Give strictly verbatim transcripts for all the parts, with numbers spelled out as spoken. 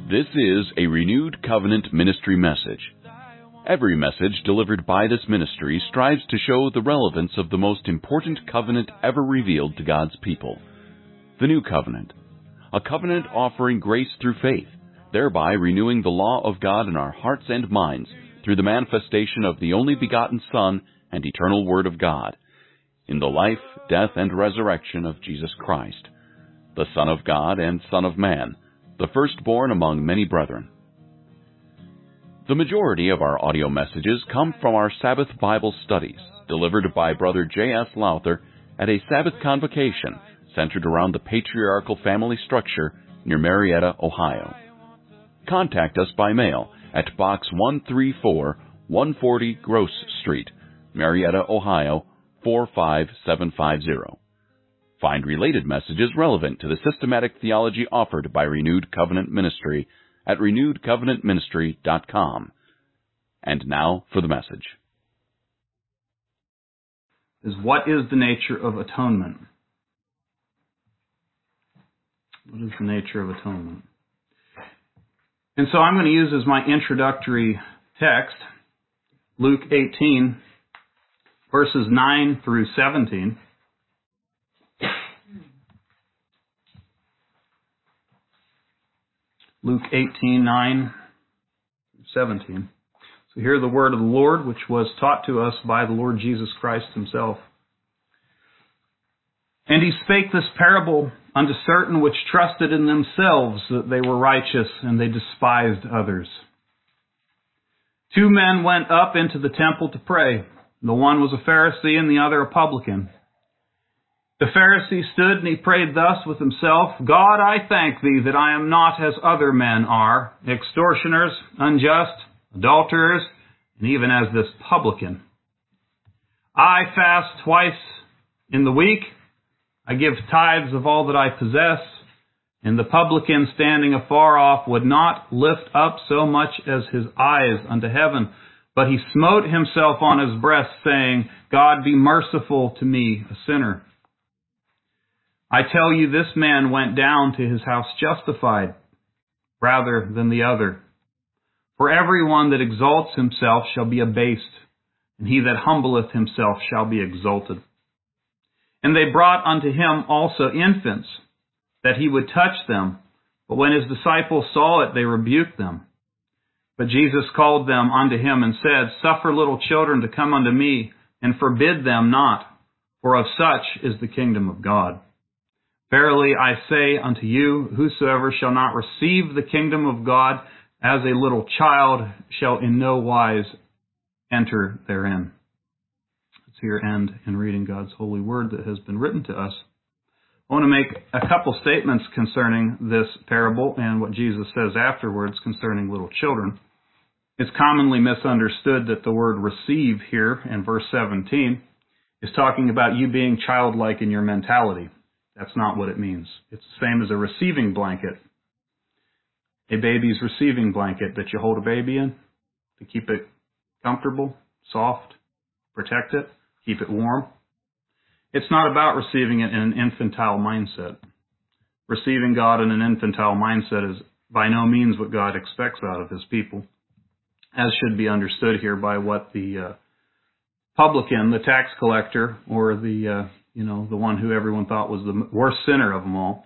This is a Renewed Covenant Ministry message. Every message delivered by this ministry strives to show the relevance of the most important covenant ever revealed to God's people, the New Covenant, a covenant offering grace through faith, thereby renewing the law of God in our hearts and minds through the manifestation of the only begotten Son and eternal Word of God, in the life, death, and resurrection of Jesus Christ, the Son of God and Son of Man, the firstborn among many brethren. The majority of our audio messages come from our Sabbath Bible studies, delivered by Brother J S Lowther at a Sabbath convocation centered around the patriarchal family structure near Marietta, Ohio. Contact us by mail at Box one three four, one forty Gross Street, Marietta, Ohio, four five seven five zero. Find related messages relevant to the systematic theology offered by Renewed Covenant Ministry at renewed covenant ministry dot com. And now for the message. Is what is the nature of atonement? What is the nature of atonement? And so I'm going to use as my introductory text Luke eighteen, verses nine through seventeen. Luke eighteen, nine through seventeen. So hear the word of the Lord, which was taught to us by the Lord Jesus Christ himself. And he spake this parable unto certain which trusted in themselves that they were righteous, and they despised others. Two men went up into the temple to pray. The one was a Pharisee and the other a publican. The Pharisee stood and he prayed thus with himself, God, I thank thee that I am not as other men are, extortioners, unjust, adulterers, and even as this publican. I fast twice in the week. I give tithes of all that I possess. And the publican standing afar off would not lift up so much as his eyes unto heaven, but he smote himself on his breast, saying, God, be merciful to me, a sinner. I tell you, this man went down to his house justified, rather than the other. For everyone that exalts himself shall be abased, and he that humbleth himself shall be exalted. And they brought unto him also infants, that he would touch them. But when his disciples saw it, they rebuked them. But Jesus called them unto him and said, Suffer little children to come unto me, and forbid them not, for of such is the kingdom of God. Verily I say unto you, whosoever shall not receive the kingdom of God as a little child shall in no wise enter therein. Let's here end in reading God's holy word that has been written to us. I want to make a couple statements concerning this parable and what Jesus says afterwards concerning little children. It's commonly misunderstood that the word receive here in verse seventeen is talking about you being childlike in your mentality. That's not what it means. It's the same as a receiving blanket. A baby's receiving blanket that you hold a baby in to keep it comfortable, soft, protect it, keep it warm. It's not about receiving it in an infantile mindset. Receiving God in an infantile mindset is by no means what God expects out of his people, as should be understood here by what the uh, publican, the tax collector, or the uh, you know the one who everyone thought was the worst sinner of them all.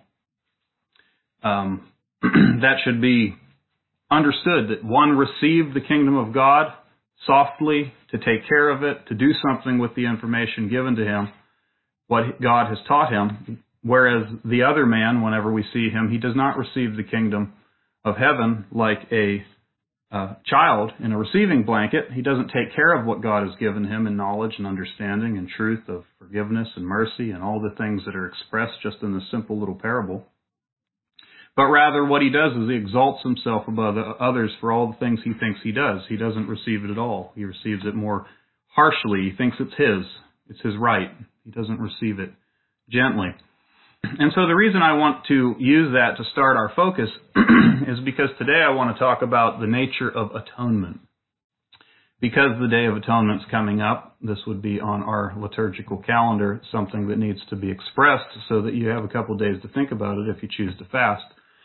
Um, that should be understood, that one received the kingdom of God softly to take care of it, to do something with the information given to him, what God has taught him, whereas the other man, whenever we see him, he does not receive the kingdom of heaven like a uh, child in a receiving blanket. He doesn't take care of what God has given him in knowledge and understanding and truth of forgiveness and mercy and all the things that are expressed just in this simple little parable. But rather what he does is he exalts himself above others for all the things he thinks he does. He doesn't receive it at all. He receives it more harshly. He thinks it's his. It's his right. He doesn't receive it gently. And so the reason I want to use that to start our focus is because today I want to talk about the nature of atonement. Because the Day of Atonement is coming up, this would be on our liturgical calendar, something that needs to be expressed so that you have a couple days to think about it if you choose to fast.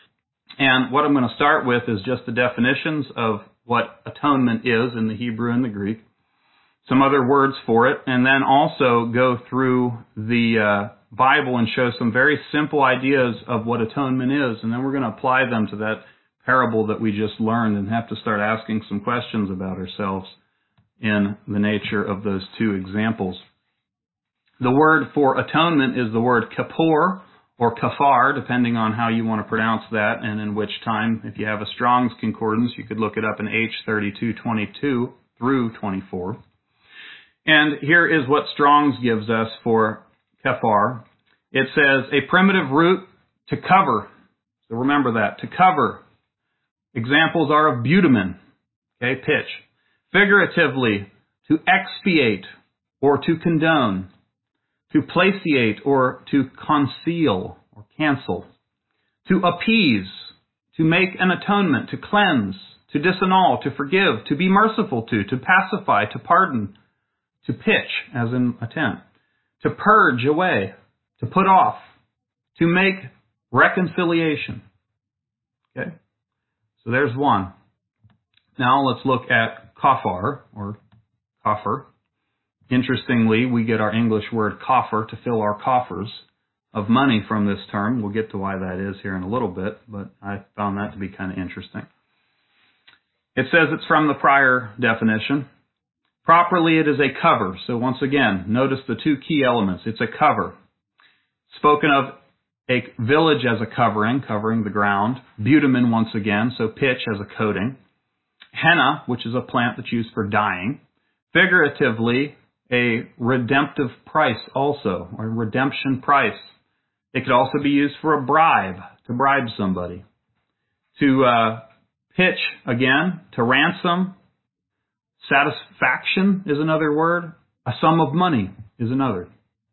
And what I'm going to start with is just the definitions of what atonement is in the Hebrew and the Greek, some other words for it, and then also go through the uh, Bible and show some very simple ideas of what atonement is, and then we're going to apply them to that parable that we just learned and have to start asking some questions about ourselves in the nature of those two examples. The word for atonement is the word kippur, or kafar, depending on how you want to pronounce that and in which time. If you have a Strong's Concordance, you could look it up in H thirty-two twenty-two through twenty-four. And here is what Strong's gives us for kafar. It says, a primitive root to cover. So remember that, to cover. Examples are of bitumen, okay, pitch. Figuratively, to expiate or to condone. To placiate or to conceal or cancel. To appease, to make an atonement, to cleanse, to disannul, to forgive, to be merciful to, to pacify, to pardon, to pitch, as in a tent, to purge away, to put off, to make reconciliation. Okay? So there's one. Now let's look at kafar, or kafir. Interestingly, we get our English word coffer, to fill our coffers of money, from this term. We'll get to why that is here in a little bit, but I found that to be kind of interesting. It says it's from the prior definition. Properly, it is a cover. So once again, notice the two key elements. It's a cover. Spoken of a village as a covering, covering the ground. Bitumen once again, so pitch as a coating. Henna, which is a plant that's used for dyeing. Figuratively, a redemptive price also, or redemption price. It could also be used for a bribe, to bribe somebody. To uh, pitch, again, to ransom. Satisfaction is another word. A sum of money is another.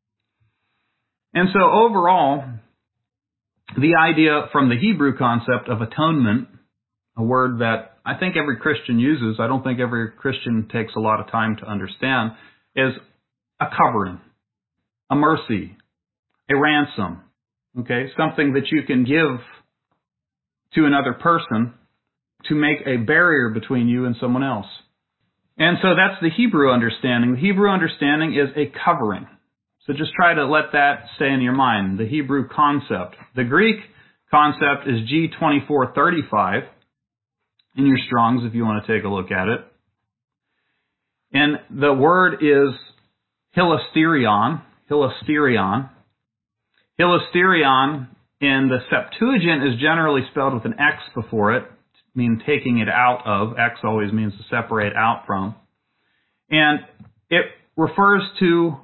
And so overall, the idea from the Hebrew concept of atonement, a word that I think every Christian uses, I don't think every Christian takes a lot of time to understand, is a covering, a mercy, a ransom, okay? Something that you can give to another person to make a barrier between you and someone else. And so that's the Hebrew understanding. The Hebrew understanding is a covering. So just try to let that stay in your mind, the Hebrew concept. The Greek concept is G twenty-four thirty-five in your Strong's if you want to take a look at it. And the word is hilasterion, hilasterion. Hilasterion in the Septuagint is generally spelled with an X before it, mean taking it out of. X always means to separate out from. And it refers to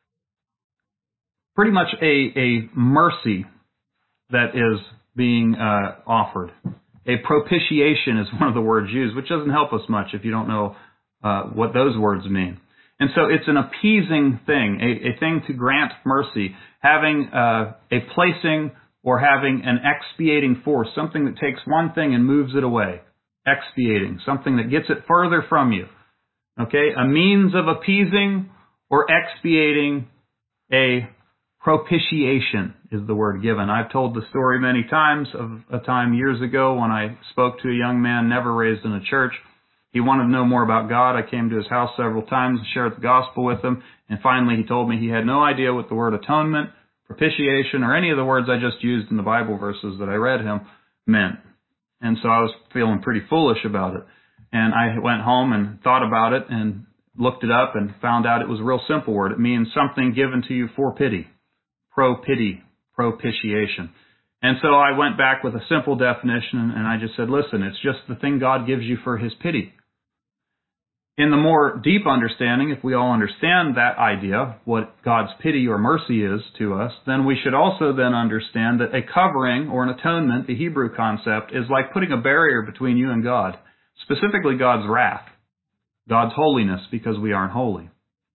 pretty much a, a mercy that is being uh, offered. A propitiation is one of the words used, which doesn't help us much if you don't know uh, what those words mean. And so it's an appeasing thing, a, a thing to grant mercy, having uh, a placing or having an expiating force, something that takes one thing and moves it away. Expiating, something that gets it further from you. Okay, a means of appeasing or expiating. A propitiation is the word given. I've told the story many times of a time years ago when I spoke to a young man never raised in a church. He wanted to know more about God. I came to his house several times and shared the gospel with him. And finally he told me he had no idea what the word atonement, propitiation, or any of the words I just used in the Bible verses that I read him meant. And so I was feeling pretty foolish about it. And I went home and thought about it and looked it up and found out it was a real simple word. It means something given to you for pity. Pro-pity, propitiation. And so I went back with a simple definition and I just said, listen, it's just the thing God gives you for his pity. In the more deep understanding, if we all understand that idea, what God's pity or mercy is to us, then we should also then understand that a covering or an atonement, the Hebrew concept, is like putting a barrier between you and God, specifically God's wrath, God's holiness, because we aren't holy.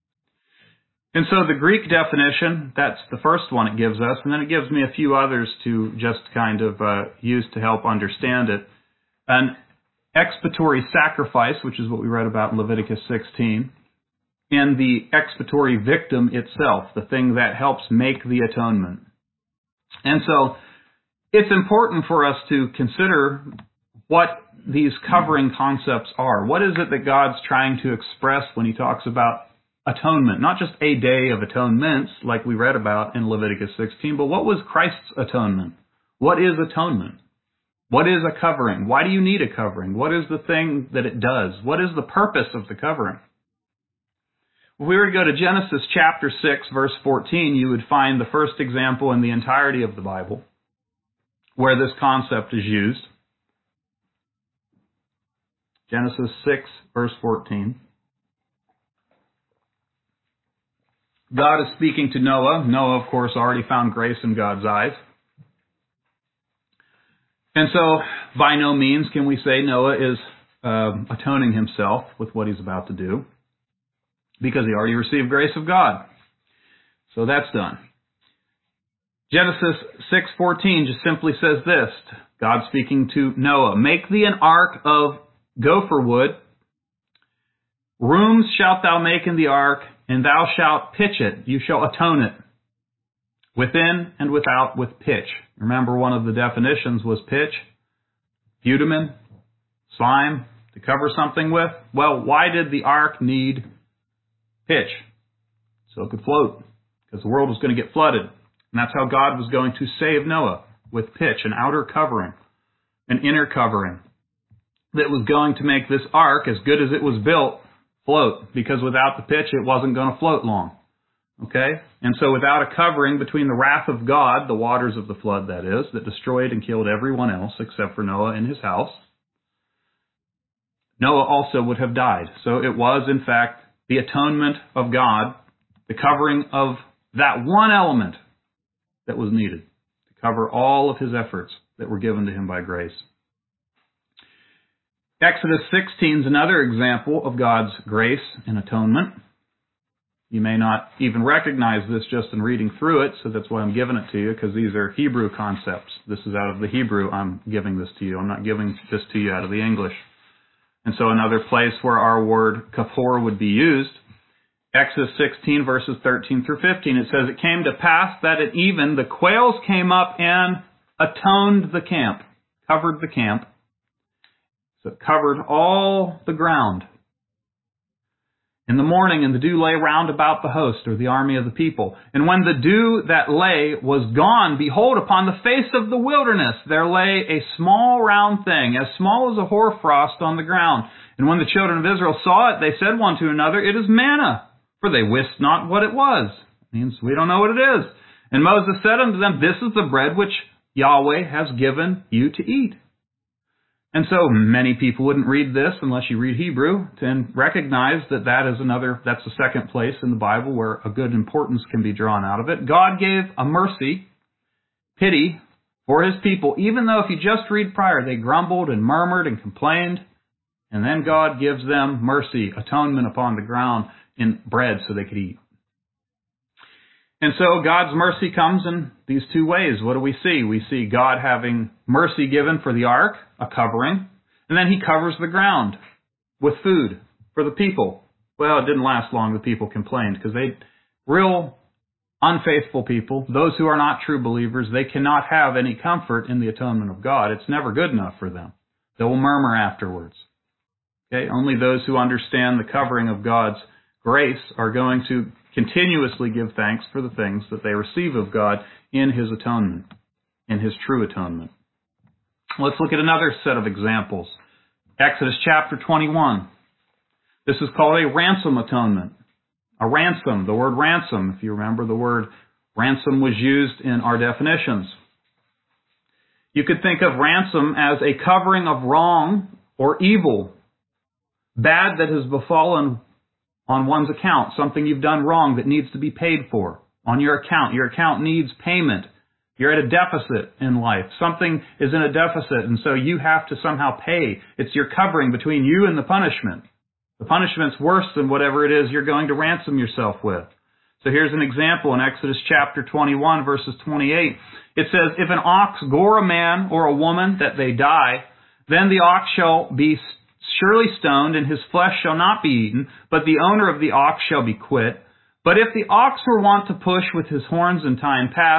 And so the Greek definition, that's the first one it gives us, and then it gives me a few others to just kind of uh, use to help understand it. An expiatory sacrifice, which is what we read about in Leviticus sixteen, and the expiatory victim itself, the thing that helps make the atonement. And so it's important for us to consider what these covering concepts are. What is it that God's trying to express when he talks about atonement? Not just a day of atonements like we read about in Leviticus sixteen, but what was Christ's atonement? What is atonement? What is a covering? Why do you need a covering? What is the thing that it does? What is the purpose of the covering? If we were to go to Genesis chapter six, verse fourteen, you would find the first example in the entirety of the Bible where this concept is used. Genesis six, verse fourteen. God is speaking to Noah. Noah, of course, already found grace in God's eyes. And so, by no means can we say Noah is uh, atoning himself with what he's about to do, because he already received grace of God. So that's done. Genesis six fourteen just simply says this. God speaking to Noah, "Make thee an ark of gopher wood. Rooms shalt thou make in the ark, and thou shalt pitch it." You shall atone it, within and without, with pitch. Remember, one of the definitions was pitch, bitumen, slime, to cover something with. Well, why did the ark need pitch? So it could float, because the world was going to get flooded. And that's how God was going to save Noah, with pitch, an outer covering, an inner covering, that was going to make this ark, as good as it was built, float, because without the pitch, it wasn't going to float long. Okay? And so without a covering between the wrath of God, the waters of the flood, that is, that destroyed and killed everyone else except for Noah and his house, Noah also would have died. So it was, in fact, the atonement of God, the covering of that one element that was needed to cover all of his efforts that were given to him by grace. Exodus sixteen is another example of God's grace and atonement. You may not even recognize this just in reading through it, so that's why I'm giving it to you, because these are Hebrew concepts. This is out of the Hebrew I'm giving this to you. I'm not giving this to you out of the English. And so another place where our word kaphor would be used, Exodus sixteen, verses thirteen through fifteen, it says, "It came to pass that at even the quails came up and atoned the camp," covered the camp. So it covered all the ground. "In the morning, and the dew lay round about the host," or the army of the people. "And when the dew that lay was gone, behold, upon the face of the wilderness there lay a small round thing, as small as a hoarfrost on the ground. And when the children of Israel saw it, they said one to another, It is manna, for they wist not what it was." It means we don't know what it is. "And Moses said unto them, This is the bread which Yahweh has given you to eat." And so many people wouldn't read this unless you read Hebrew and recognize that that is another, that's the second place in the Bible where a good importance can be drawn out of it. God gave a mercy, pity for his people, even though if you just read prior, they grumbled and murmured and complained. And then God gives them mercy, atonement upon the ground in bread so they could eat. And so God's mercy comes in these two ways. What do we see? We see God having mercy given for the ark, a covering, and then he covers the ground with food for the people. Well, it didn't last long. The people complained because they, real unfaithful people, those who are not true believers, they cannot have any comfort in the atonement of God. It's never good enough for them. They will murmur afterwards. Okay? Only those who understand the covering of God's grace are going to continuously give thanks for the things that they receive of God in his atonement, in his true atonement. Let's look at another set of examples. Exodus chapter twenty-one. This is called a ransom atonement. A ransom, the word ransom, if you remember, the word ransom was used in our definitions. You could think of ransom as a covering of wrong or evil, bad that has befallen on one's account, something you've done wrong that needs to be paid for on your account. Your account needs payment. You're at a deficit in life. Something is in a deficit, and so you have to somehow pay. It's your covering between you and the punishment. The punishment's worse than whatever it is you're going to ransom yourself with. So here's an example in Exodus chapter twenty-one, verses twenty-eight. It says, "If an ox gore a man or a woman that they die, then the ox shall be surely stoned, and his flesh shall not be eaten, but the owner of the ox shall be quit. But if the ox were wont to push with his horns in time past,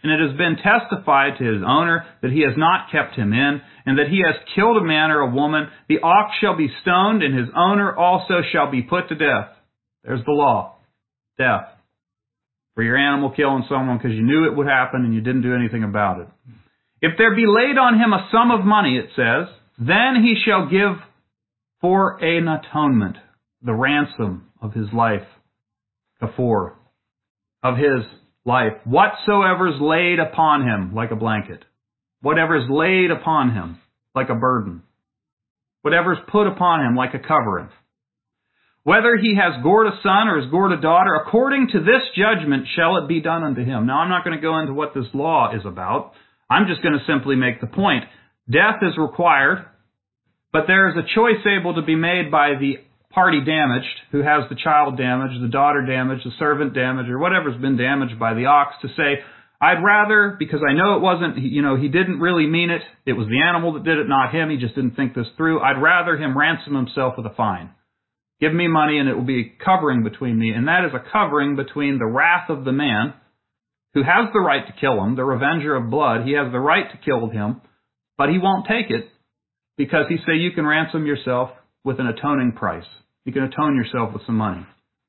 and it has been testified to his owner that he has not kept him in, and that he has killed a man or a woman, the ox shall be stoned, and his owner also shall be put to death. There's the law. Death. For your animal killing someone because you knew it would happen and you didn't do anything about it. If there be laid on him a sum of money, it says, then he shall give for an atonement the ransom of his life, kafur, of his life, whatsoever is laid upon him like a blanket, whatever is laid upon him like a burden, whatever is put upon him like a covering. Whether he has gored a son or has gored a daughter, according to this judgment shall it be done unto him. Now, I'm not going to go into what this law is about. I'm just going to simply make the point. Death is required, but there is a choice able to be made by the party damaged, who has the child damaged, the daughter damaged, the servant damaged, or whatever's been damaged by the ox, to say, I'd rather, because I know it wasn't, you know, he didn't really mean it. It was the animal that did it, not him. He just didn't think this through. I'd rather him ransom himself with a fine. Give me money and it will be a covering between me. And that is a covering between the wrath of the man who has the right to kill him, the revenger of blood. He has the right to kill him, but he won't take it because he say you can ransom yourself with an atoning price. You can atone yourself with some money.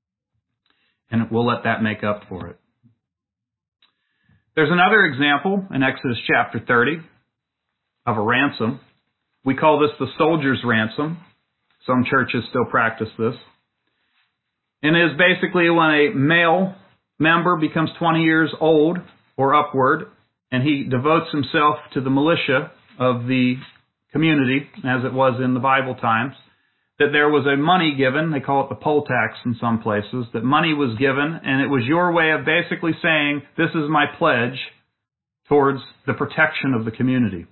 And we'll let that make up for it. There's another example in Exodus chapter thirty of a ransom. We call this the soldier's ransom. Some churches still practice this. And it is basically when a male member becomes twenty years old or upward, and he devotes himself to the militia of the community, as it was in the Bible times, that there was a money given, they call it the poll tax in some places, that money was given, and it was your way of basically saying, this is my pledge towards the protection of the community.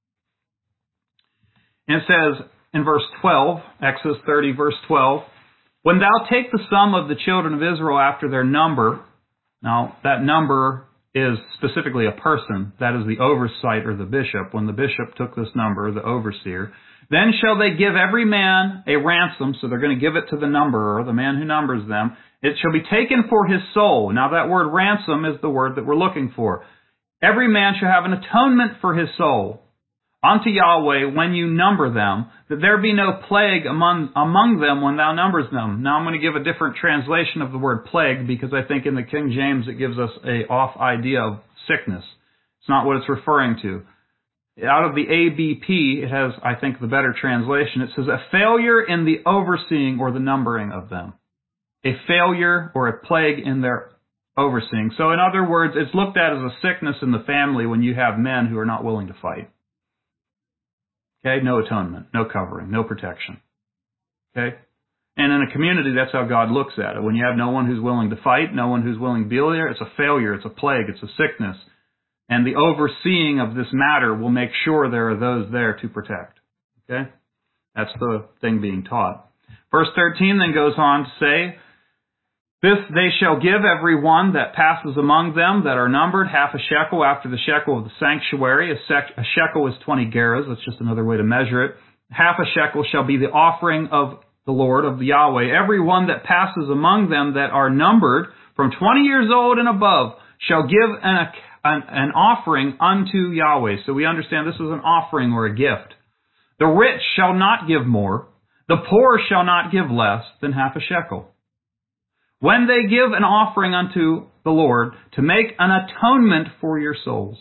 And it says, in verse twelve, Exodus thirty, verse twelve, when thou take the sum of the children of Israel after their number, now that number is specifically a person, that is the oversight or the bishop. When the bishop took this number, the overseer, then shall they give every man a ransom, so they're going to give it to the numberer, the man who numbers them. It shall be taken for his soul. Now that word ransom is the word that we're looking for. Every man shall have an atonement for his soul unto Yahweh when you number them, that there be no plague among among them when thou numbers them. Now I'm going to give a different translation of the word plague, because I think in the King James it gives us a off idea of sickness. It's not what it's referring to. Out of the A B P, it has, I think, the better translation. It says, a failure in the overseeing or the numbering of them. A failure or a plague in their overseeing. So in other words, it's looked at as a sickness in the family when you have men who are not willing to fight. Okay, no atonement, no covering, no protection. Okay? And in a community, that's how God looks at it. When you have no one who's willing to fight, no one who's willing to be there, it's a failure, it's a plague, it's a sickness. And the overseeing of this matter will make sure there are those there to protect. Okay? That's the thing being taught. Verse thirteen then goes on to say, this they shall give every one that passes among them that are numbered half a shekel after the shekel of the sanctuary. A, sec- a shekel is twenty gerahs. That's just another way to measure it. Half a shekel shall be the offering of the Lord, of the Yahweh. Every one that passes among them that are numbered from twenty years old and above shall give an, an, an offering unto Yahweh. So we understand this is an offering or a gift. The rich shall not give more. The poor shall not give less than half a shekel. When they give an offering unto the Lord to make an atonement for your souls.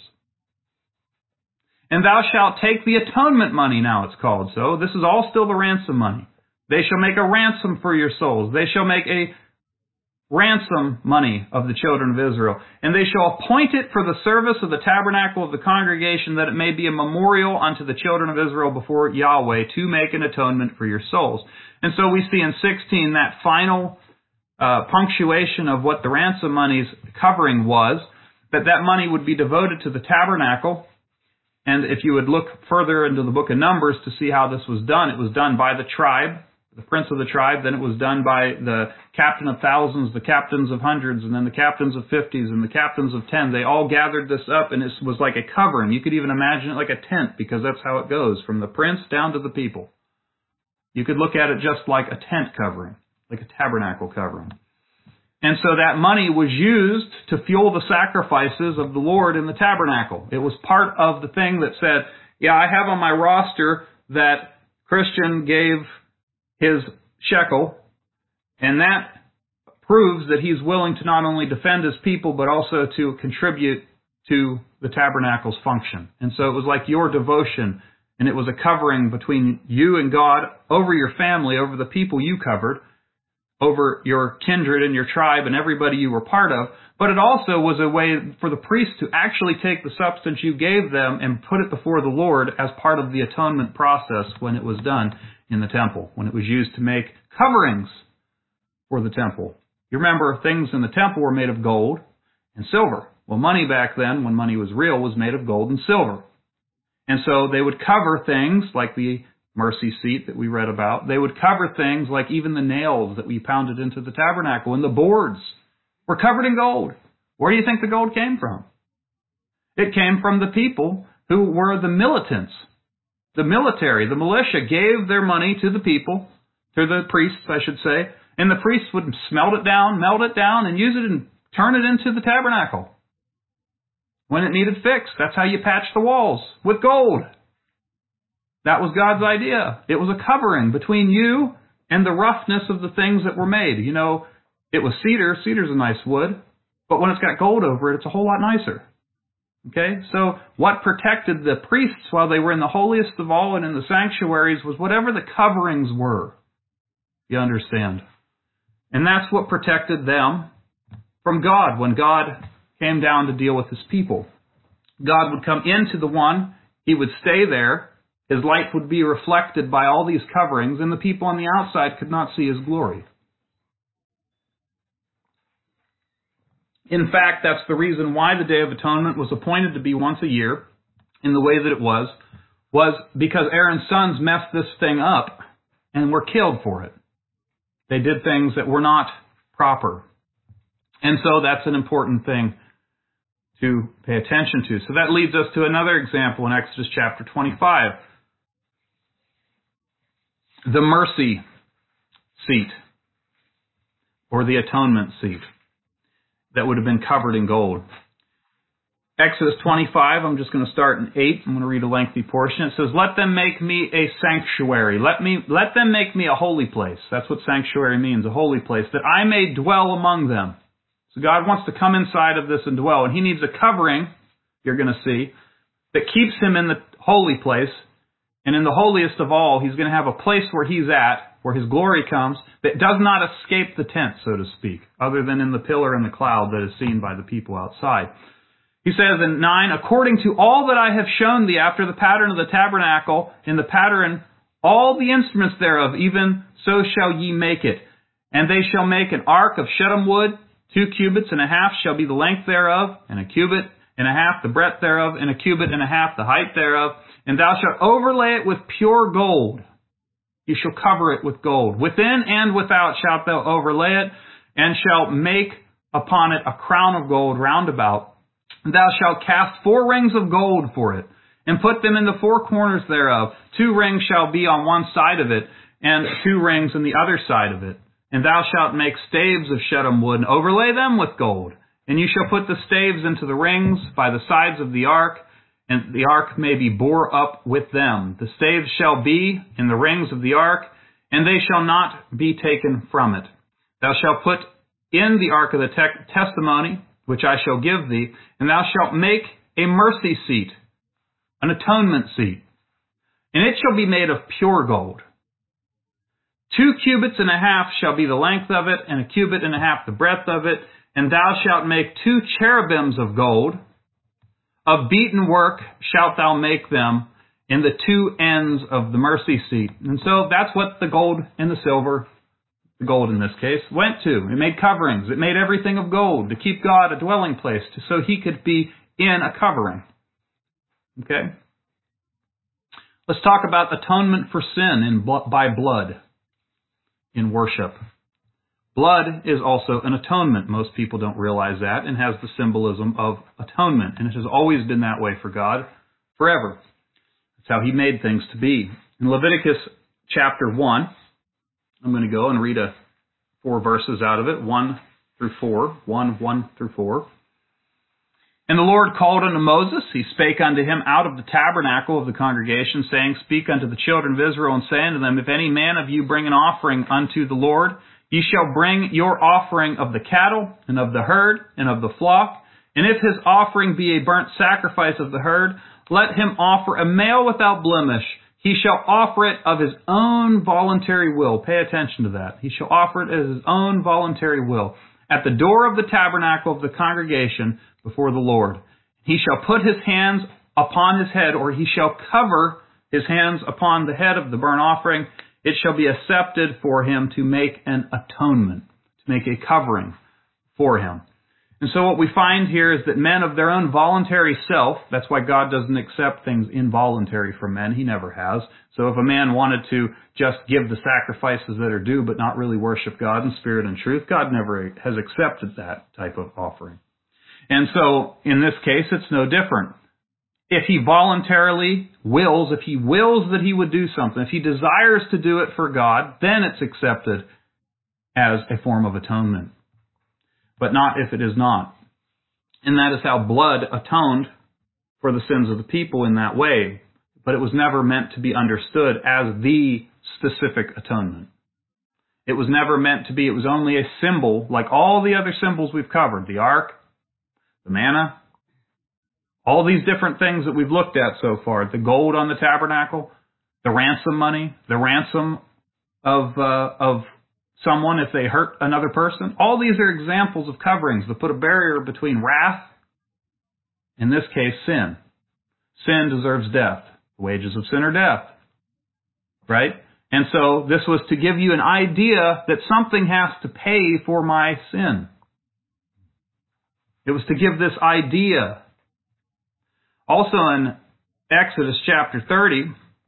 And thou shalt take the atonement money, now it's called so. This is all still the ransom money. They shall make a ransom for your souls. They shall make a ransom money of the children of Israel. And they shall appoint it for the service of the tabernacle of the congregation, that it may be a memorial unto the children of Israel before Yahweh to make an atonement for your souls. And so we see in sixteen that final Uh, punctuation of what the ransom money's covering was, that that money would be devoted to the tabernacle. And if you would look further into the book of Numbers to see how this was done, it was done by the tribe, the prince of the tribe, then it was done by the captain of thousands, the captains of hundreds, and then the captains of fifties, and the captains of ten. They all gathered this up, and it was like a covering. You could even imagine it like a tent, because that's how it goes, from the prince down to the people. You could look at it just like a tent covering, like a tabernacle covering. And so that money was used to fuel the sacrifices of the Lord in the tabernacle. It was part of the thing that said, yeah, I have on my roster that Christian gave his shekel, and that proves that he's willing to not only defend his people, but also to contribute to the tabernacle's function. And so it was like your devotion, and it was a covering between you and God over your family, over the people you covered, over your kindred and your tribe and everybody you were part of. But it also was a way for the priests to actually take the substance you gave them and put it before the Lord as part of the atonement process when it was done in the temple, when it was used to make coverings for the temple. You remember, things in the temple were made of gold and silver. Well, money back then, when money was real, was made of gold and silver. And so they would cover things like the mercy seat that we read about. They would cover things like even the nails that we pounded into the tabernacle, and the boards were covered in gold. Where do you think the gold came from? It came from the people who were the militants. The military, the militia, gave their money to the people, to the priests, I should say, and the priests would smelt it down, melt it down, and use it and turn it into the tabernacle. When it needed fixed, that's how you patch the walls, with gold. That was God's idea. It was a covering between you and the roughness of the things that were made. You know, it was cedar. Cedar's a nice wood. But when it's got gold over it, it's a whole lot nicer. Okay? So what protected the priests while they were in the holiest of all and in the sanctuaries was whatever the coverings were. You understand? And that's what protected them from God when God came down to deal with his people. God would come into the one. He would stay there. His light would be reflected by all these coverings, and the people on the outside could not see his glory. In fact, that's the reason why the Day of Atonement was appointed to be once a year in the way that it was, was because Aaron's sons messed this thing up and were killed for it. They did things that were not proper. And so that's an important thing to pay attention to. So that leads us to another example in Exodus chapter twenty-five. The mercy seat, or the atonement seat, that would have been covered in gold. Exodus twenty-five, I'm just going to start in eight. I'm going to read a lengthy portion. It says, "Let them make me a sanctuary. Let me, let them make me a holy place." That's what sanctuary means, a holy place, "that I may dwell among them." So God wants to come inside of this and dwell, and he needs a covering, you're going to see, that keeps him in the holy place. And in the holiest of all, he's going to have a place where he's at, where his glory comes, that does not escape the tent, so to speak, other than in the pillar and the cloud that is seen by the people outside. He says in nine, "According to all that I have shown thee after the pattern of the tabernacle, in the pattern all the instruments thereof, even so shall ye make it. And they shall make an ark of shittim wood, two cubits and a half shall be the length thereof, and a cubit and a half the breadth thereof, and a cubit and a half the height thereof. And thou shalt overlay it with pure gold. You shall cover it with gold. Within and without shalt thou overlay it, and shalt make upon it a crown of gold round about. And thou shalt cast four rings of gold for it, and put them in the four corners thereof. Two rings shall be on one side of it, and two rings on the other side of it. And thou shalt make staves of shittim wood, and overlay them with gold. And you shall put the staves into the rings by the sides of the ark, and the ark may be bore up with them. The staves shall be in the rings of the ark, and they shall not be taken from it. Thou shalt put in the ark of the te- testimony, which I shall give thee, and thou shalt make a mercy seat, an atonement seat, and it shall be made of pure gold. Two cubits and a half shall be the length of it, and a cubit and a half the breadth of it, and thou shalt make two cherubims of gold. Of beaten work shalt thou make them in the two ends of the mercy seat. And so that's what the gold and the silver, the gold in this case, went to. It made coverings. It made everything of gold to keep God a dwelling place, so he could be in a covering. Okay? Let's talk about atonement for sin in, by blood in worship. Blood is also an atonement. Most people don't realize that, and has the symbolism of atonement. And it has always been that way for God forever. That's how he made things to be. In Leviticus chapter one, I'm going to go and read a, four verses out of it, one through four, one, one through four. And the Lord called unto Moses, he spake unto him out of the tabernacle of the congregation, saying, Speak unto the children of Israel, and say unto them, If any man of you bring an offering unto the Lord, ye shall bring your offering of the cattle, and of the herd, and of the flock. And if his offering be a burnt sacrifice of the herd, let him offer a male without blemish. He shall offer it of his own voluntary will. Pay attention to that. He shall offer it as his own voluntary will, at the door of the tabernacle of the congregation before the Lord. He shall put his hands upon his head, or he shall cover his hands upon the head of the burnt offering. It shall be accepted for him to make an atonement, to make a covering for him. And so what we find here is that men of their own voluntary self, that's why God doesn't accept things involuntary from men. He never has. So if a man wanted to just give the sacrifices that are due but not really worship God in spirit and truth, God never has accepted that type of offering. And so in this case, it's no different. If he voluntarily wills, if he wills that he would do something, if he desires to do it for God, then it's accepted as a form of atonement. But not if it is not. And that is how blood atoned for the sins of the people in that way. But it was never meant to be understood as the specific atonement. It was never meant to be, it was only a symbol, like all the other symbols we've covered, the ark, the manna, all these different things that we've looked at so far, the gold on the tabernacle, the ransom money, the ransom of uh, of someone if they hurt another person. All these are examples of coverings that put a barrier between wrath, in this case, sin. Sin deserves death. The wages of sin are death. Right? And so this was to give you an idea that something has to pay for my sin. It was to give this idea. Also in Exodus chapter thirty,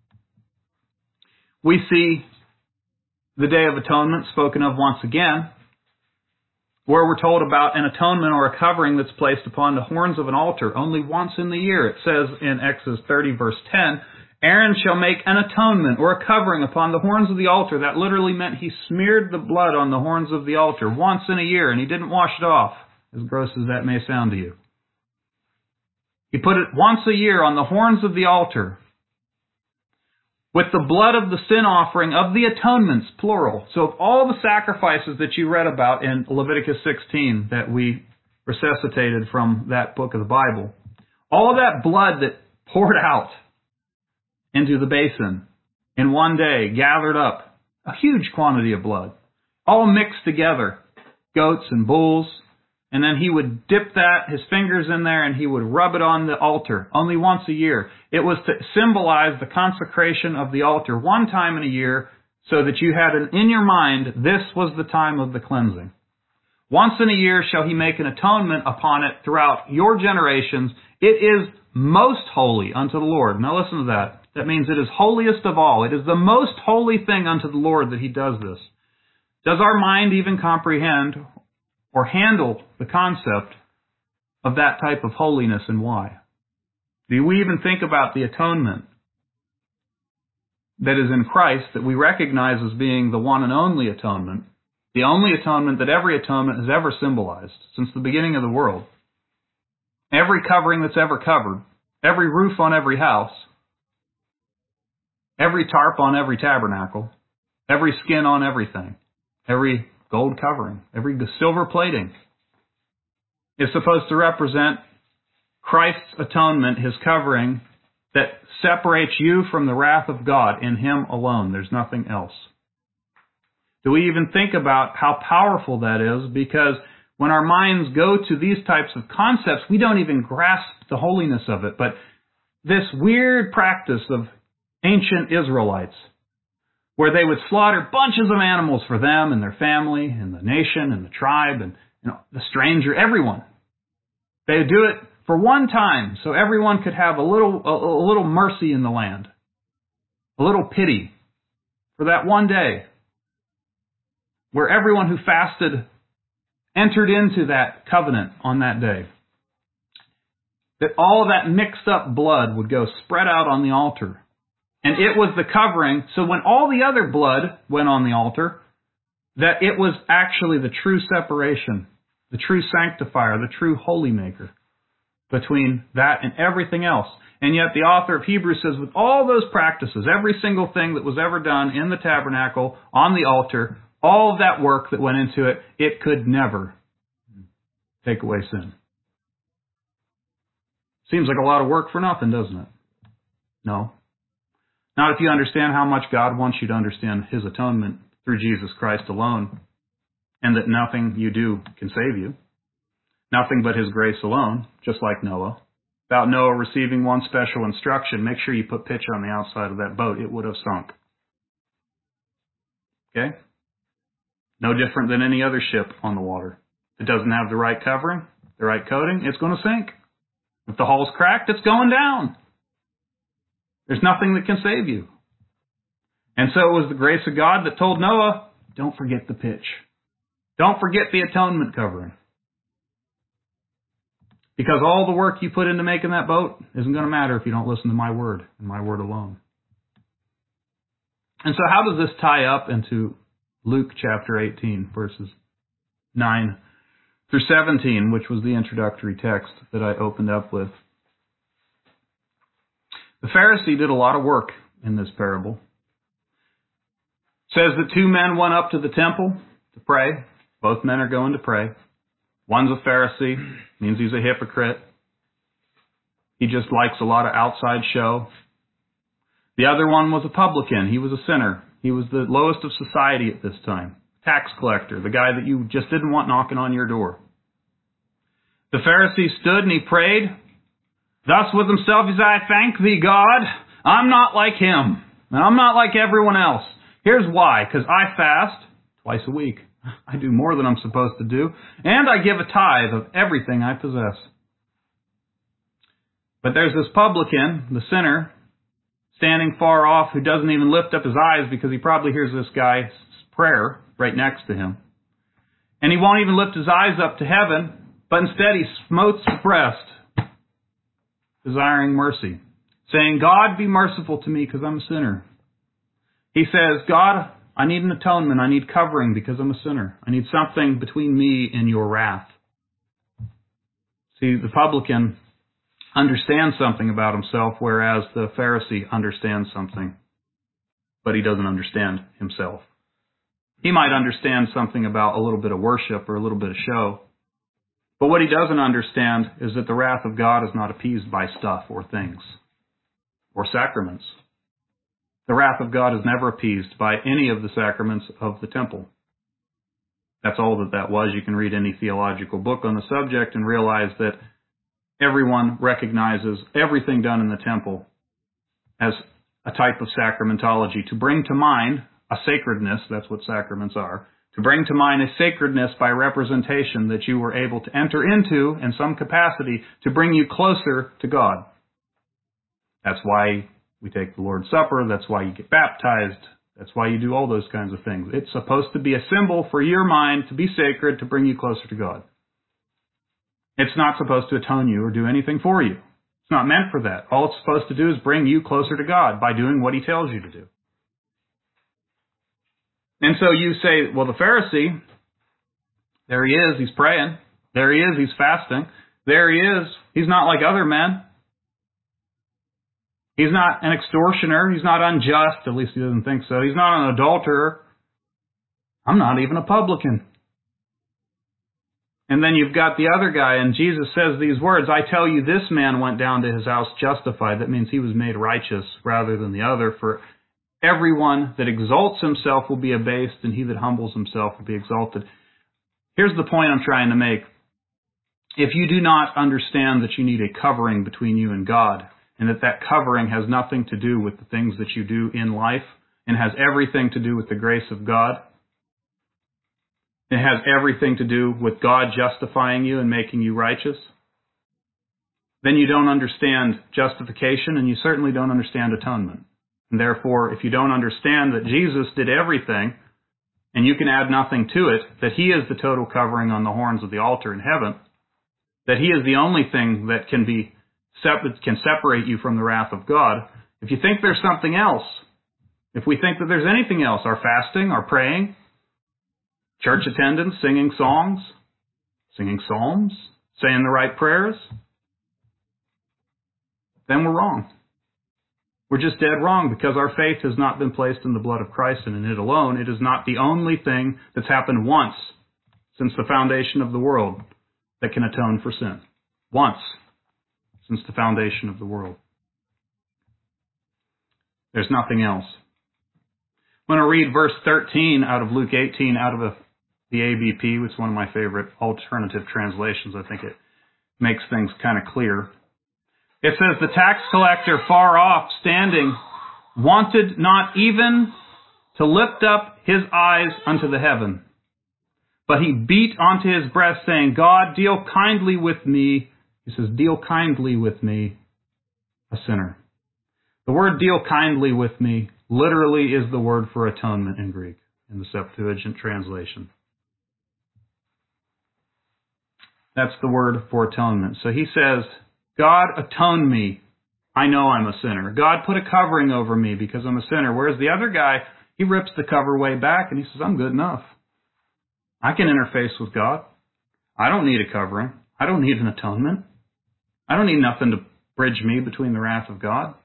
we see the Day of Atonement spoken of once again, where we're told about an atonement or a covering that's placed upon the horns of an altar only once in the year. It says in Exodus thirty verse ten, Aaron shall make an atonement or a covering upon the horns of the altar. That literally meant he smeared the blood on the horns of the altar once in a year, and he didn't wash it off, as gross as that may sound to you. He put it once a year on the horns of the altar with the blood of the sin offering of the atonements, plural. So of all the sacrifices that you read about in Leviticus sixteen that we resuscitated from that book of the Bible, all of that blood that poured out into the basin in one day, gathered up, a huge quantity of blood, all mixed together, goats and bulls, and then he would dip that, his fingers in there, and he would rub it on the altar only once a year. It was to symbolize the consecration of the altar one time in a year so that you had an, in your mind, this was the time of the cleansing. Once in a year shall he make an atonement upon it throughout your generations. It is most holy unto the Lord. Now listen to that. That means it is holiest of all. It is the most holy thing unto the Lord that he does this. Does our mind even comprehend or handle the concept of that type of holiness, and why? Do we even think about the atonement that is in Christ, that we recognize as being the one and only atonement, the only atonement that every atonement has ever symbolized since the beginning of the world? Every covering that's ever covered, every roof on every house, every tarp on every tabernacle, every skin on everything, every gold covering, every silver plating is supposed to represent Christ's atonement, his covering that separates you from the wrath of God in him alone. There's nothing else. Do we even think about how powerful that is? Because when our minds go to these types of concepts, we don't even grasp the holiness of it. But this weird practice of ancient Israelites, where they would slaughter bunches of animals for them and their family and the nation and the tribe and, you know, the stranger, everyone. They would do it for one time so everyone could have a little, a, a little mercy in the land, a little pity for that one day, where everyone who fasted entered into that covenant on that day. That all that mixed up blood would go spread out on the altar. And it was the covering, so when all the other blood went on the altar, that it was actually the true separation the true sanctifier, the true holy maker between that and everything else. And yet the author of Hebrews says with all those practices, every single thing that was ever done in the tabernacle, on the altar, all of that work that went into it, it could never take away sin. Seems like a lot of work for nothing, doesn't it? No. Not if you understand how much God wants you to understand His atonement through Jesus Christ alone, and that nothing you do can save you. Nothing but His grace alone, just like Noah. Without Noah receiving one special instruction, make sure you put pitch on the outside of that boat. It would have sunk. Okay? No different than any other ship on the water. If it doesn't have the right covering, the right coating, it's going to sink. If the hull's cracked, it's going down. There's nothing that can save you. And so it was the grace of God that told Noah, don't forget the pitch. Don't forget the atonement covering. Because all the work you put into making that boat isn't going to matter if you don't listen to my word and my word alone. And so how does this tie up into Luke chapter eighteen, verses nine through seventeen, which was the introductory text that I opened up with? The Pharisee did a lot of work in this parable. It says that two men went up to the temple to pray. Both men are going to pray. One's a Pharisee, means he's a hypocrite. He just likes a lot of outside show. The other one was a publican. He was a sinner. He was the lowest of society at this time. Tax collector, the guy that you just didn't want knocking on your door. The Pharisee stood and he prayed. Thus with himself he said, I thank thee, God, I'm not like him, and I'm not like everyone else. Here's why, because I fast twice a week. I do more than I'm supposed to do, and I give a tithe of everything I possess. But there's this publican, the sinner, standing far off, who doesn't even lift up his eyes because he probably hears this guy's prayer right next to him. And he won't even lift his eyes up to heaven, but instead he smotes his breast, desiring mercy, saying, God, be merciful to me because I'm a sinner. He says, God, I need an atonement. I need covering because I'm a sinner. I need something between me and your wrath. See, the publican understands something about himself, whereas the Pharisee understands something, but he doesn't understand himself. He might understand something about a little bit of worship or a little bit of show, but what he doesn't understand is that the wrath of God is not appeased by stuff or things or sacraments. The wrath of God is never appeased by any of the sacraments of the temple. That's all that that was. You can read any theological book on the subject and realize that everyone recognizes everything done in the temple as a type of sacramentology to bring to mind a sacredness, that's what sacraments are, to bring to mind a sacredness by representation that you were able to enter into in some capacity to bring you closer to God. That's why we take the Lord's Supper. That's why you get baptized. That's why you do all those kinds of things. It's supposed to be a symbol for your mind to be sacred, to bring you closer to God. It's not supposed to atone you or do anything for you. It's not meant for that. All it's supposed to do is bring you closer to God by doing what He tells you to do. And so you say, well, the Pharisee, there he is, he's praying. There he is, he's fasting. There he is, he's not like other men. He's not an extortioner. He's not unjust. At least he doesn't think so. He's not an adulterer. I'm not even a publican. And then you've got the other guy, and Jesus says these words, I tell you, this man went down to his house justified. That means he was made righteous rather than the other. For everyone that exalts himself will be abased, and he that humbles himself will be exalted. Here's the point I'm trying to make. If you do not understand that you need a covering between you and God, and that that covering has nothing to do with the things that you do in life, and has everything to do with the grace of God, it has everything to do with God justifying you and making you righteous, then you don't understand justification, and you certainly don't understand atonement. And therefore, if you don't understand that Jesus did everything, and you can add nothing to it, that He is the total covering on the horns of the altar in heaven, that He is the only thing that can be can separate you from the wrath of God. If you think there's something else, if we think that there's anything else, our fasting, our praying, church attendance, singing songs, singing psalms, saying the right prayers, then we're wrong. We're just dead wrong because our faith has not been placed in the blood of Christ and in it alone. It is not the only thing that's happened once since the foundation of the world that can atone for sin. Once since the foundation of the world. There's nothing else. I'm going to read verse thirteen out of Luke eighteen out of a, the A B P, which is one of my favorite alternative translations. I think it makes things kind of clear. It says, the tax collector far off standing wanted not even to lift up his eyes unto the heaven, but he beat onto his breast, saying, God, deal kindly with me. He says, deal kindly with me, a sinner. The word deal kindly with me literally is the word for atonement in Greek, in the Septuagint translation. That's the word for atonement. So he says, God, atone me. I know I'm a sinner. God, put a covering over me because I'm a sinner. Whereas the other guy, he rips the cover way back and he says, I'm good enough. I can interface with God. I don't need a covering. I don't need an atonement. I don't need nothing to bridge me between the wrath of God.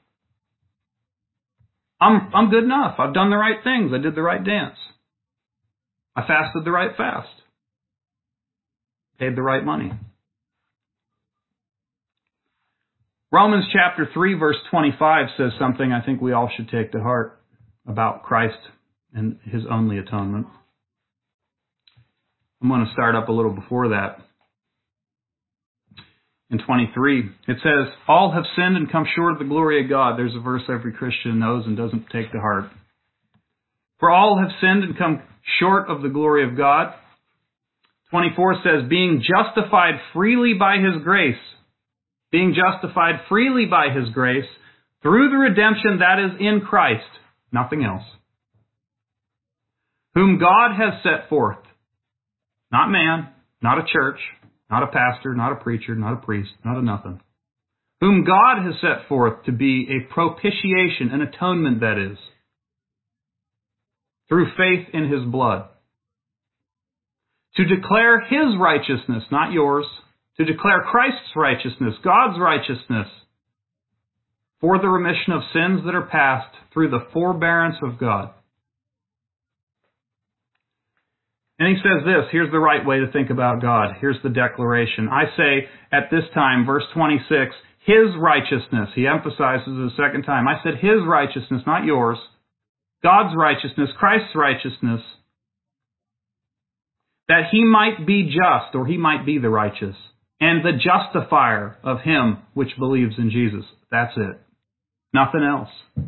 I'm, I'm good enough. I've done the right things. I did the right dance. I fasted the right fast. Paid the right money. Romans chapter three verse twenty-five says something I think we all should take to heart about Christ and His only atonement. I'm going to start up a little before that. In twenty-three, it says, all have sinned and come short of the glory of God. There's a verse every Christian knows and doesn't take to heart. For all have sinned and come short of the glory of God. twenty-four says, being justified freely by His grace, being justified freely by His grace, through the redemption that is in Christ, nothing else, whom God has set forth, not man, not a church, not a pastor, not a preacher, not a priest, not a nothing, whom God has set forth to be a propitiation, an atonement that is, through faith in His blood, to declare His righteousness, not yours, to declare Christ's righteousness, God's righteousness, for the remission of sins that are past through the forbearance of God. And he says this, here's the right way to think about God. Here's the declaration. I say at this time, verse twenty-six, His righteousness. He emphasizes it a second time. I said His righteousness, not yours. God's righteousness, Christ's righteousness, that He might be just, or He might be the righteous, and the justifier of him which believes in Jesus. That's it. Nothing else.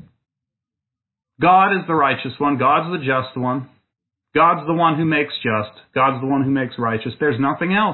God is the righteous one. God's the just one. God's the one who makes just. God's the one who makes righteous. There's nothing else.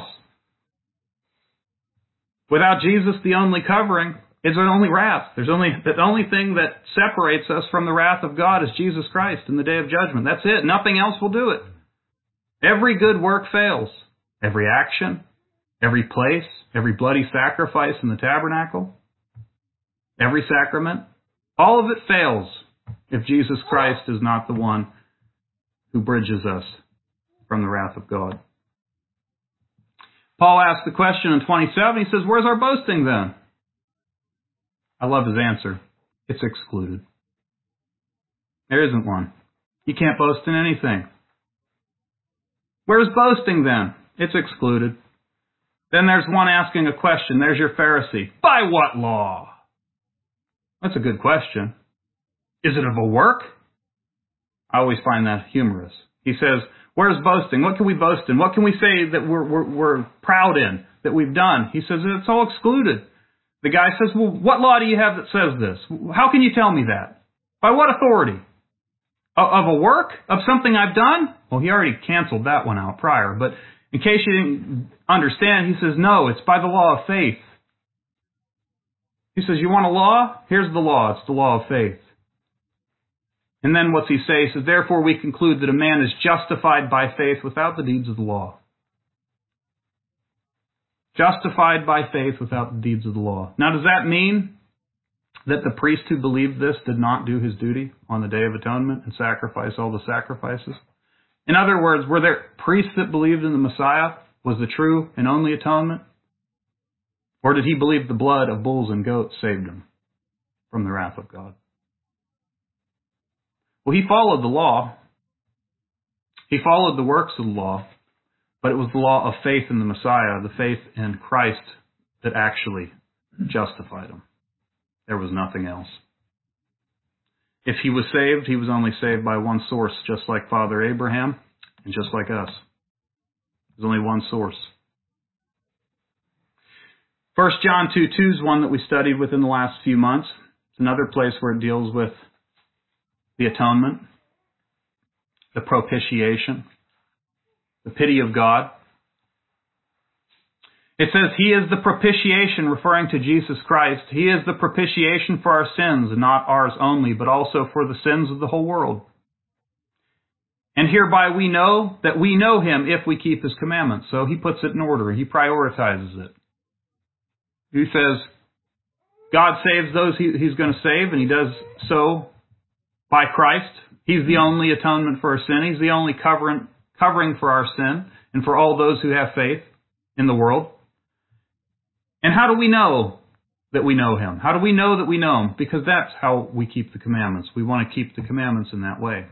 Without Jesus, the only covering is the only wrath. There's only the only thing that separates us from the wrath of God is Jesus Christ in the day of judgment. That's it. Nothing else will do it. Every good work fails. Every action, every place, every bloody sacrifice in the tabernacle, every sacrament, all of it fails if Jesus Christ is not the one who bridges us from the wrath of God. Paul asks the question in twenty-seven, he says, where's our boasting then? I love his answer. It's excluded. There isn't one. You can't boast in anything. Where's boasting then? It's excluded. Then there's one asking a question. There's your Pharisee. By what law? That's a good question. Is it of a work? I always find that humorous. He says, where's boasting? What can we boast in? What can we say that we're, we're, we're proud in, that we've done? He says, it's all excluded. The guy says, well, what law do you have that says this? How can you tell me that? By what authority? Of a work? Of something I've done? Well, he already canceled that one out prior, but in case you didn't understand, he says, no, it's by the law of faith. He says, you want a law? Here's the law. It's the law of faith. And then what's he say? He says, therefore we conclude that a man is justified by faith without the deeds of the law. Justified by faith without the deeds of the law. Now, does that mean that the priest who believed this did not do his duty on the Day of Atonement and sacrifice all the sacrifices? In other words, were there priests that believed in the Messiah was the true and only atonement? Or did he believe the blood of bulls and goats saved him from the wrath of God? Well, he followed the law. He followed the works of the law, but it was the law of faith in the Messiah, the faith in Christ, that actually justified him. There was nothing else. If he was saved, he was only saved by one source, just like Father Abraham and just like us. There's only one source. First John two two is one that we studied within the last few months. It's another place where it deals with the atonement, the propitiation, the pity of God. It says, He is the propitiation, referring to Jesus Christ. He is the propitiation for our sins, and not ours only, but also for the sins of the whole world. And hereby we know that we know Him if we keep His commandments. So He puts it in order. He prioritizes it. He says, God saves those he, He's going to save, and He does so by Christ. He's the only atonement for our sin. He's the only covering, covering for our sin and for all those who have faith in the world. And how do we know that we know Him? How do we know that we know Him? Because that's how we keep the commandments. We want to keep the commandments in that way.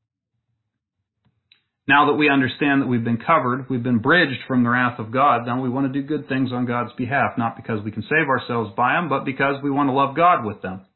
Now that we understand that we've been covered, we've been bridged from the wrath of God, now we want to do good things on God's behalf, not because we can save ourselves by them, but because we want to love God with them.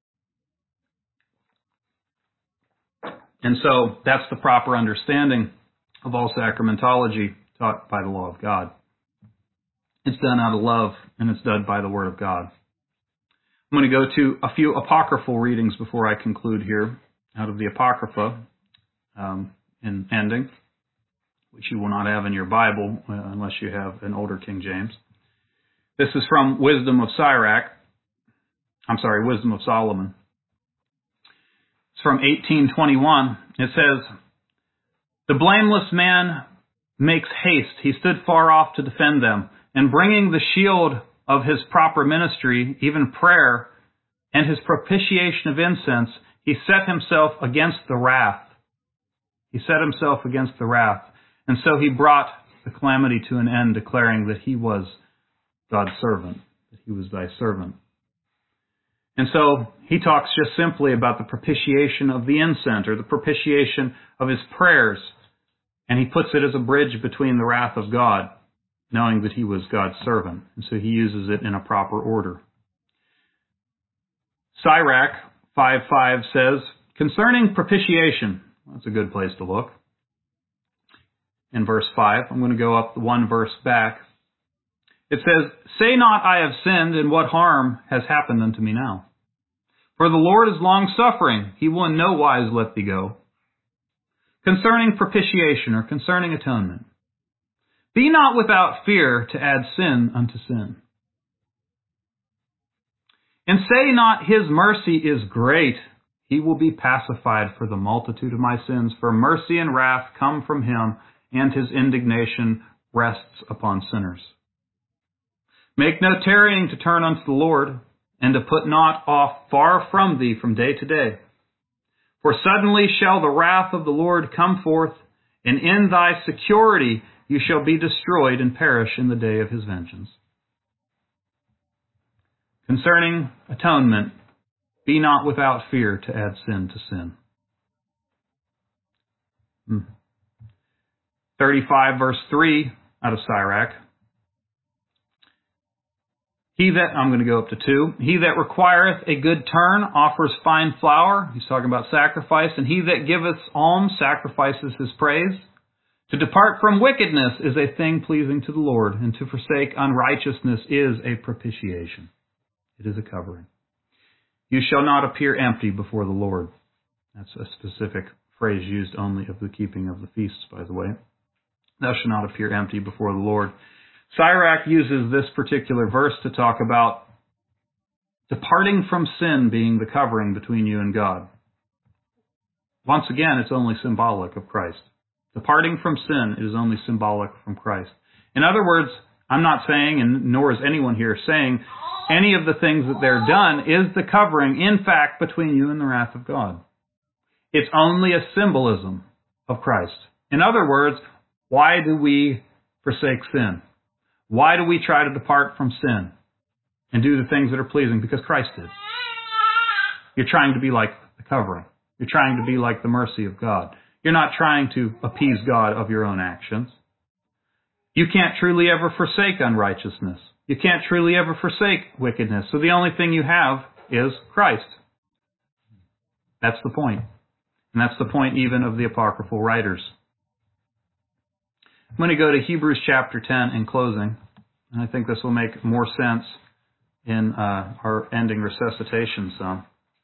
And so that's the proper understanding of all sacramentology taught by the law of God. It's done out of love, and it's done by the Word of God. I'm going to go to a few apocryphal readings before I conclude here, out of the Apocrypha, um, in ending, which you will not have in your Bible uh, unless you have an older King James. This is from Wisdom of Sirach. I'm sorry, Wisdom of Solomon. It's from eighteen twenty-one. It says, The blameless man makes haste. He stood far off to defend them. And bringing the shield of his proper ministry, even prayer, and his propitiation of incense, he set himself against the wrath. He set himself against the wrath. And so he brought the calamity to an end, declaring that he was God's servant, that he was thy servant. And so he talks just simply about the propitiation of the incense, or the propitiation of his prayers. And he puts it as a bridge between the wrath of God, knowing that he was God's servant. And so he uses it in a proper order. Sirach five five says, concerning propitiation, that's a good place to look. In verse five, I'm going to go up one verse back. It says, Say not, I have sinned, and what harm has happened unto me now? For the Lord is long-suffering, He will in no wise let thee go. Concerning propitiation, or concerning atonement, be not without fear to add sin unto sin. And say not, His mercy is great. He will be pacified for the multitude of my sins. For mercy and wrath come from Him, and His indignation rests upon sinners. Make no tarrying to turn unto the Lord, and to put not off far from thee from day to day. For suddenly shall the wrath of the Lord come forth, and in thy security you shall be destroyed and perish in the day of His vengeance. Concerning atonement, be not without fear to add sin to sin. Hmm. thirty-five verse three out of Sirach. He that, I'm going to go up to two. He that requireth a good turn offers fine flour. He's talking about sacrifice. And he that giveth alms sacrifices his praise. To depart from wickedness is a thing pleasing to the Lord, and to forsake unrighteousness is a propitiation. It is a covering. You shall not appear empty before the Lord. That's a specific phrase used only of the keeping of the feasts, by the way. Thou shalt not appear empty before the Lord. Sirach uses this particular verse to talk about departing from sin being the covering between you and God. Once again, it's only symbolic of Christ. Departing from sin is only symbolic from Christ. In other words, I'm not saying, and nor is anyone here saying, any of the things that they're done is the covering, in fact, between you and the wrath of God. It's only a symbolism of Christ. In other words, why do we forsake sin? Why do we try to depart from sin and do the things that are pleasing? Because Christ did. You're trying to be like the covering. You're trying to be like the mercy of God. You're not trying to appease God of your own actions. You can't truly ever forsake unrighteousness. You can't truly ever forsake wickedness. So the only thing you have is Christ. That's the point. And that's the point even of the apocryphal writers. I'm going to go to Hebrews chapter ten in closing. And I think this will make more sense in uh, our ending resuscitation psalm.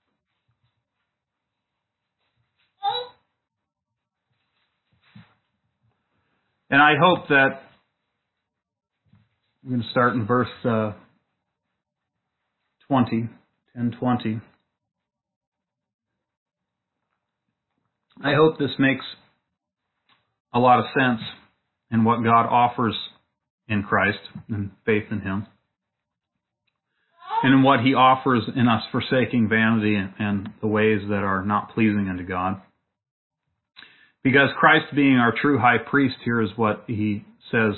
And I hope that we're going to start in verse uh, twenty, ten twenty. I hope this makes a lot of sense in what God offers in Christ and faith in Him, and in what He offers in us forsaking vanity and, and the ways that are not pleasing unto God. Because Christ being our true high priest, here is what He says.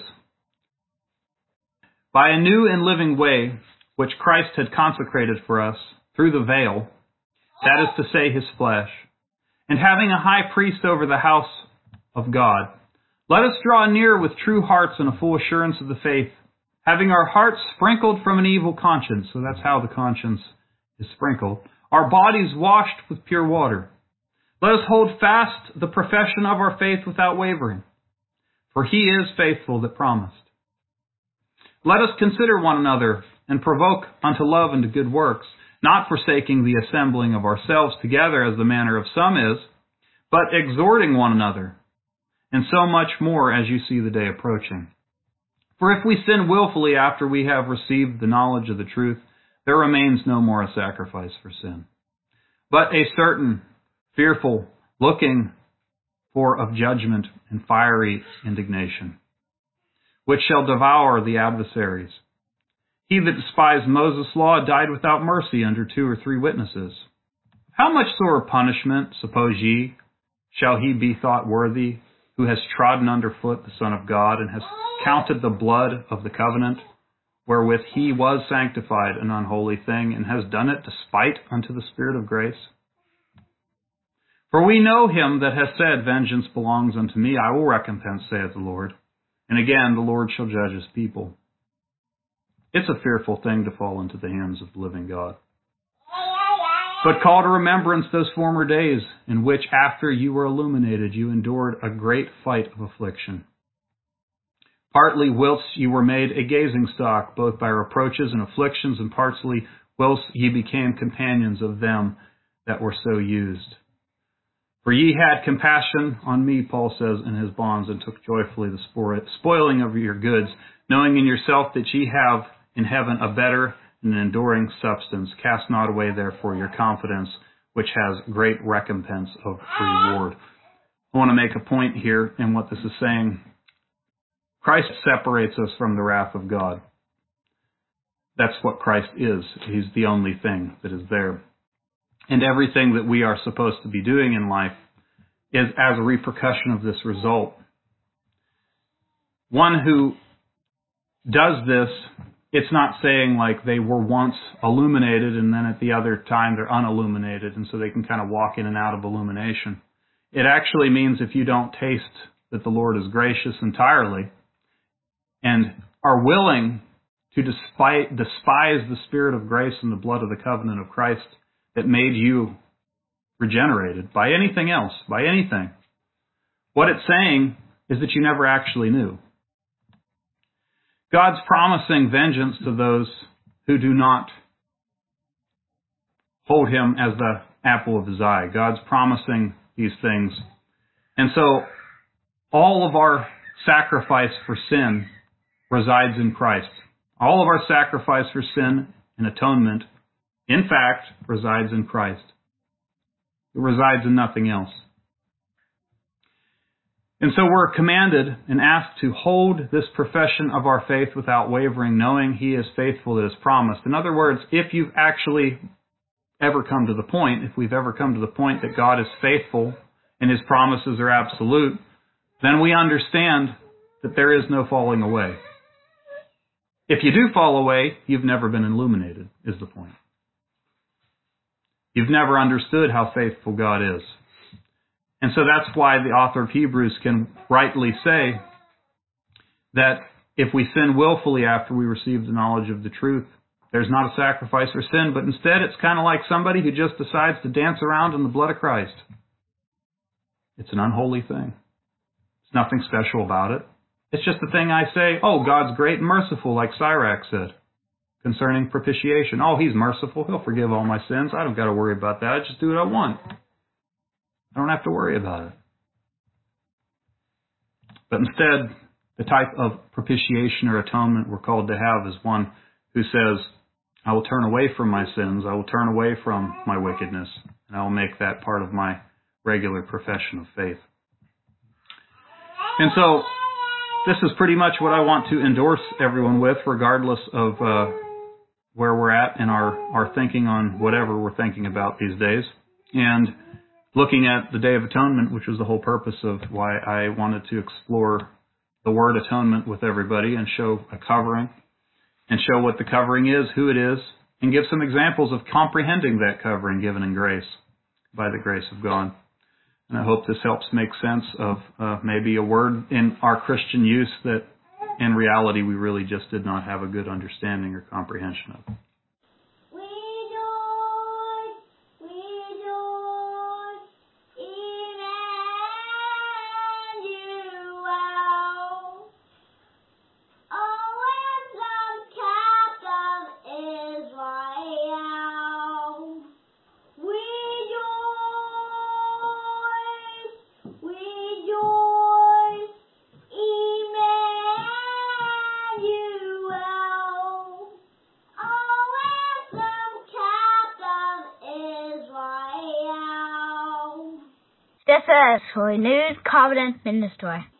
By a new and living way, which Christ had consecrated for us through the veil, that is to say, His flesh, and having a high priest over the house of God, let us draw near with true hearts and a full assurance of the faith, having our hearts sprinkled from an evil conscience. So that's how the conscience is sprinkled. Our bodies washed with pure water. Let us hold fast the profession of our faith without wavering, for He is faithful that promised. Let us consider one another and provoke unto love and to good works, not forsaking the assembling of ourselves together as the manner of some is, but exhorting one another, and so much more as you see the day approaching. For if we sin willfully after we have received the knowledge of the truth, there remains no more a sacrifice for sin, but a certain fearful looking for of judgment and fiery indignation, which shall devour the adversaries. He that despised Moses' law died without mercy under two or three witnesses. How much sorer punishment, suppose ye, shall he be thought worthy, who has trodden under foot the Son of God, and has counted the blood of the covenant, wherewith he was sanctified an unholy thing, and has done it despite unto the Spirit of grace? For we know him that has said, Vengeance belongs unto me, I will recompense, saith the Lord. And again, the Lord shall judge His people. It's a fearful thing to fall into the hands of the living God. But call to remembrance those former days, in which after you were illuminated, you endured a great fight of affliction. Partly whilst you were made a gazing stock, both by reproaches and afflictions, and partly whilst ye became companions of them that were so used. For ye had compassion on me, Paul says, in his bonds, and took joyfully the spoiling of your goods, knowing in yourself that ye have in heaven a better and enduring substance. Cast not away, therefore, your confidence, which has great recompense of reward. I want to make a point here in what this is saying. Christ separates us from the wrath of God. That's what Christ is. He's the only thing that is there. And everything that we are supposed to be doing in life is as a repercussion of this result. One who does this, it's not saying like they were once illuminated and then at the other time they're unilluminated, and so they can kind of walk in and out of illumination. It actually means if you don't taste that the Lord is gracious entirely and are willing to despise, despise the Spirit of grace and the blood of the covenant of Christ that made you regenerated by anything else, by anything. What it's saying is that you never actually knew. God's promising vengeance to those who do not hold Him as the apple of His eye. God's promising these things. And so all of our sacrifice for sin resides in Christ. All of our sacrifice for sin and atonement, in fact, resides in Christ. It resides in nothing else. And so we're commanded and asked to hold this profession of our faith without wavering, knowing He is faithful that is promised. In other words, if you've actually ever come to the point, if we've ever come to the point that God is faithful and His promises are absolute, then we understand that there is no falling away. If you do fall away, you've never been illuminated, is the point. You've never understood how faithful God is. And so that's why the author of Hebrews can rightly say that if we sin willfully after we receive the knowledge of the truth, there's not a sacrifice for sin, but instead it's kind of like somebody who just decides to dance around in the blood of Christ. It's an unholy thing. There's nothing special about it. It's just the thing I say, oh, God's great and merciful, like Sirach said, concerning propitiation. Oh, he's merciful. He'll forgive all my sins. I don't got to worry about that. I just do what I want. I don't have to worry about it. But instead, the type of propitiation or atonement we're called to have is one who says, I will turn away from my sins. I will turn away from my wickedness. And I will make that part of my regular profession of faith. And so, this is pretty much what I want to endorse everyone with, regardless of uh, where we're at in our, our thinking on whatever we're thinking about these days. And looking at the Day of Atonement, which was the whole purpose of why I wanted to explore the word atonement with everybody and show a covering, and show what the covering is, who it is, and give some examples of comprehending that covering given in grace, by the grace of God. And I hope this helps make sense of uh, maybe a word in our Christian use that in reality we really just did not have a good understanding or comprehension of. This is Renewed Covenant Ministry.